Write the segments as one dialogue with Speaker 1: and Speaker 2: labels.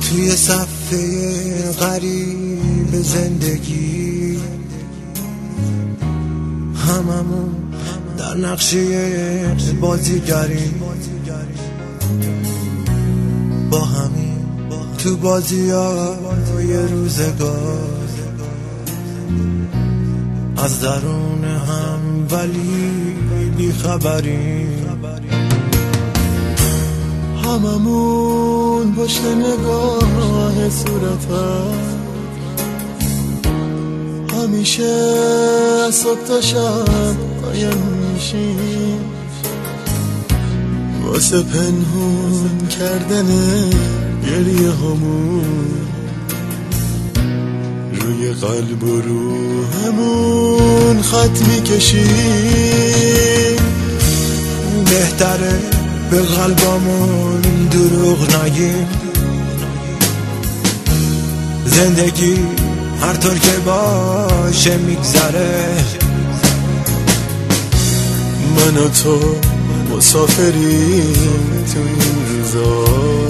Speaker 1: توی صفحه غریب زندگی، هممون در نقشه بازیگری، با همین تو بازیای روزگار، از درون هم ولی بیخبریم. هممون پشت نگاه صورتت همیشه از صبح تا شب قایم میشیم، واسه پنهون کردن گریه همون روی قلب و روحمون خط میکشیم. بهتره به قلبامون دروغ نگیم، زندگی هر طور که باشه میگذره، من و تو مسافریم تو این روزا،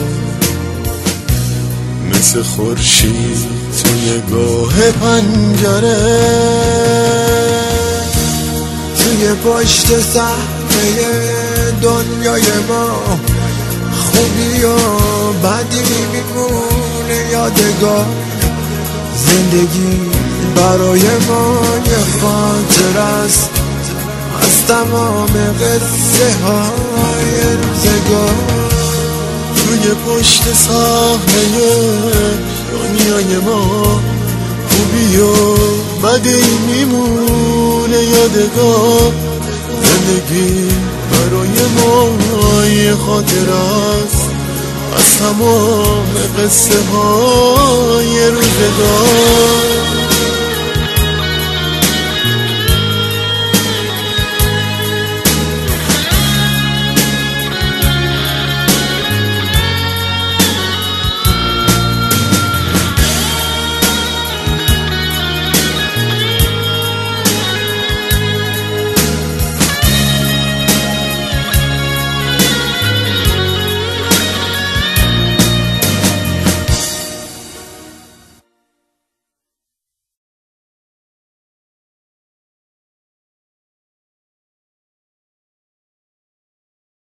Speaker 1: مثل خورشید تو نگاه پنجره، توی پشت صحنه دنیای ما خوبی و بدی میمونه یادگار. زندگی برای ما یه خاطر است از تمام قصه های روزگار. توی پشت صحنه دنیای ما خوبی و بدی میمونه یادگار. زندگی برای ما یه خاطر است از تمام قصه های روزگار.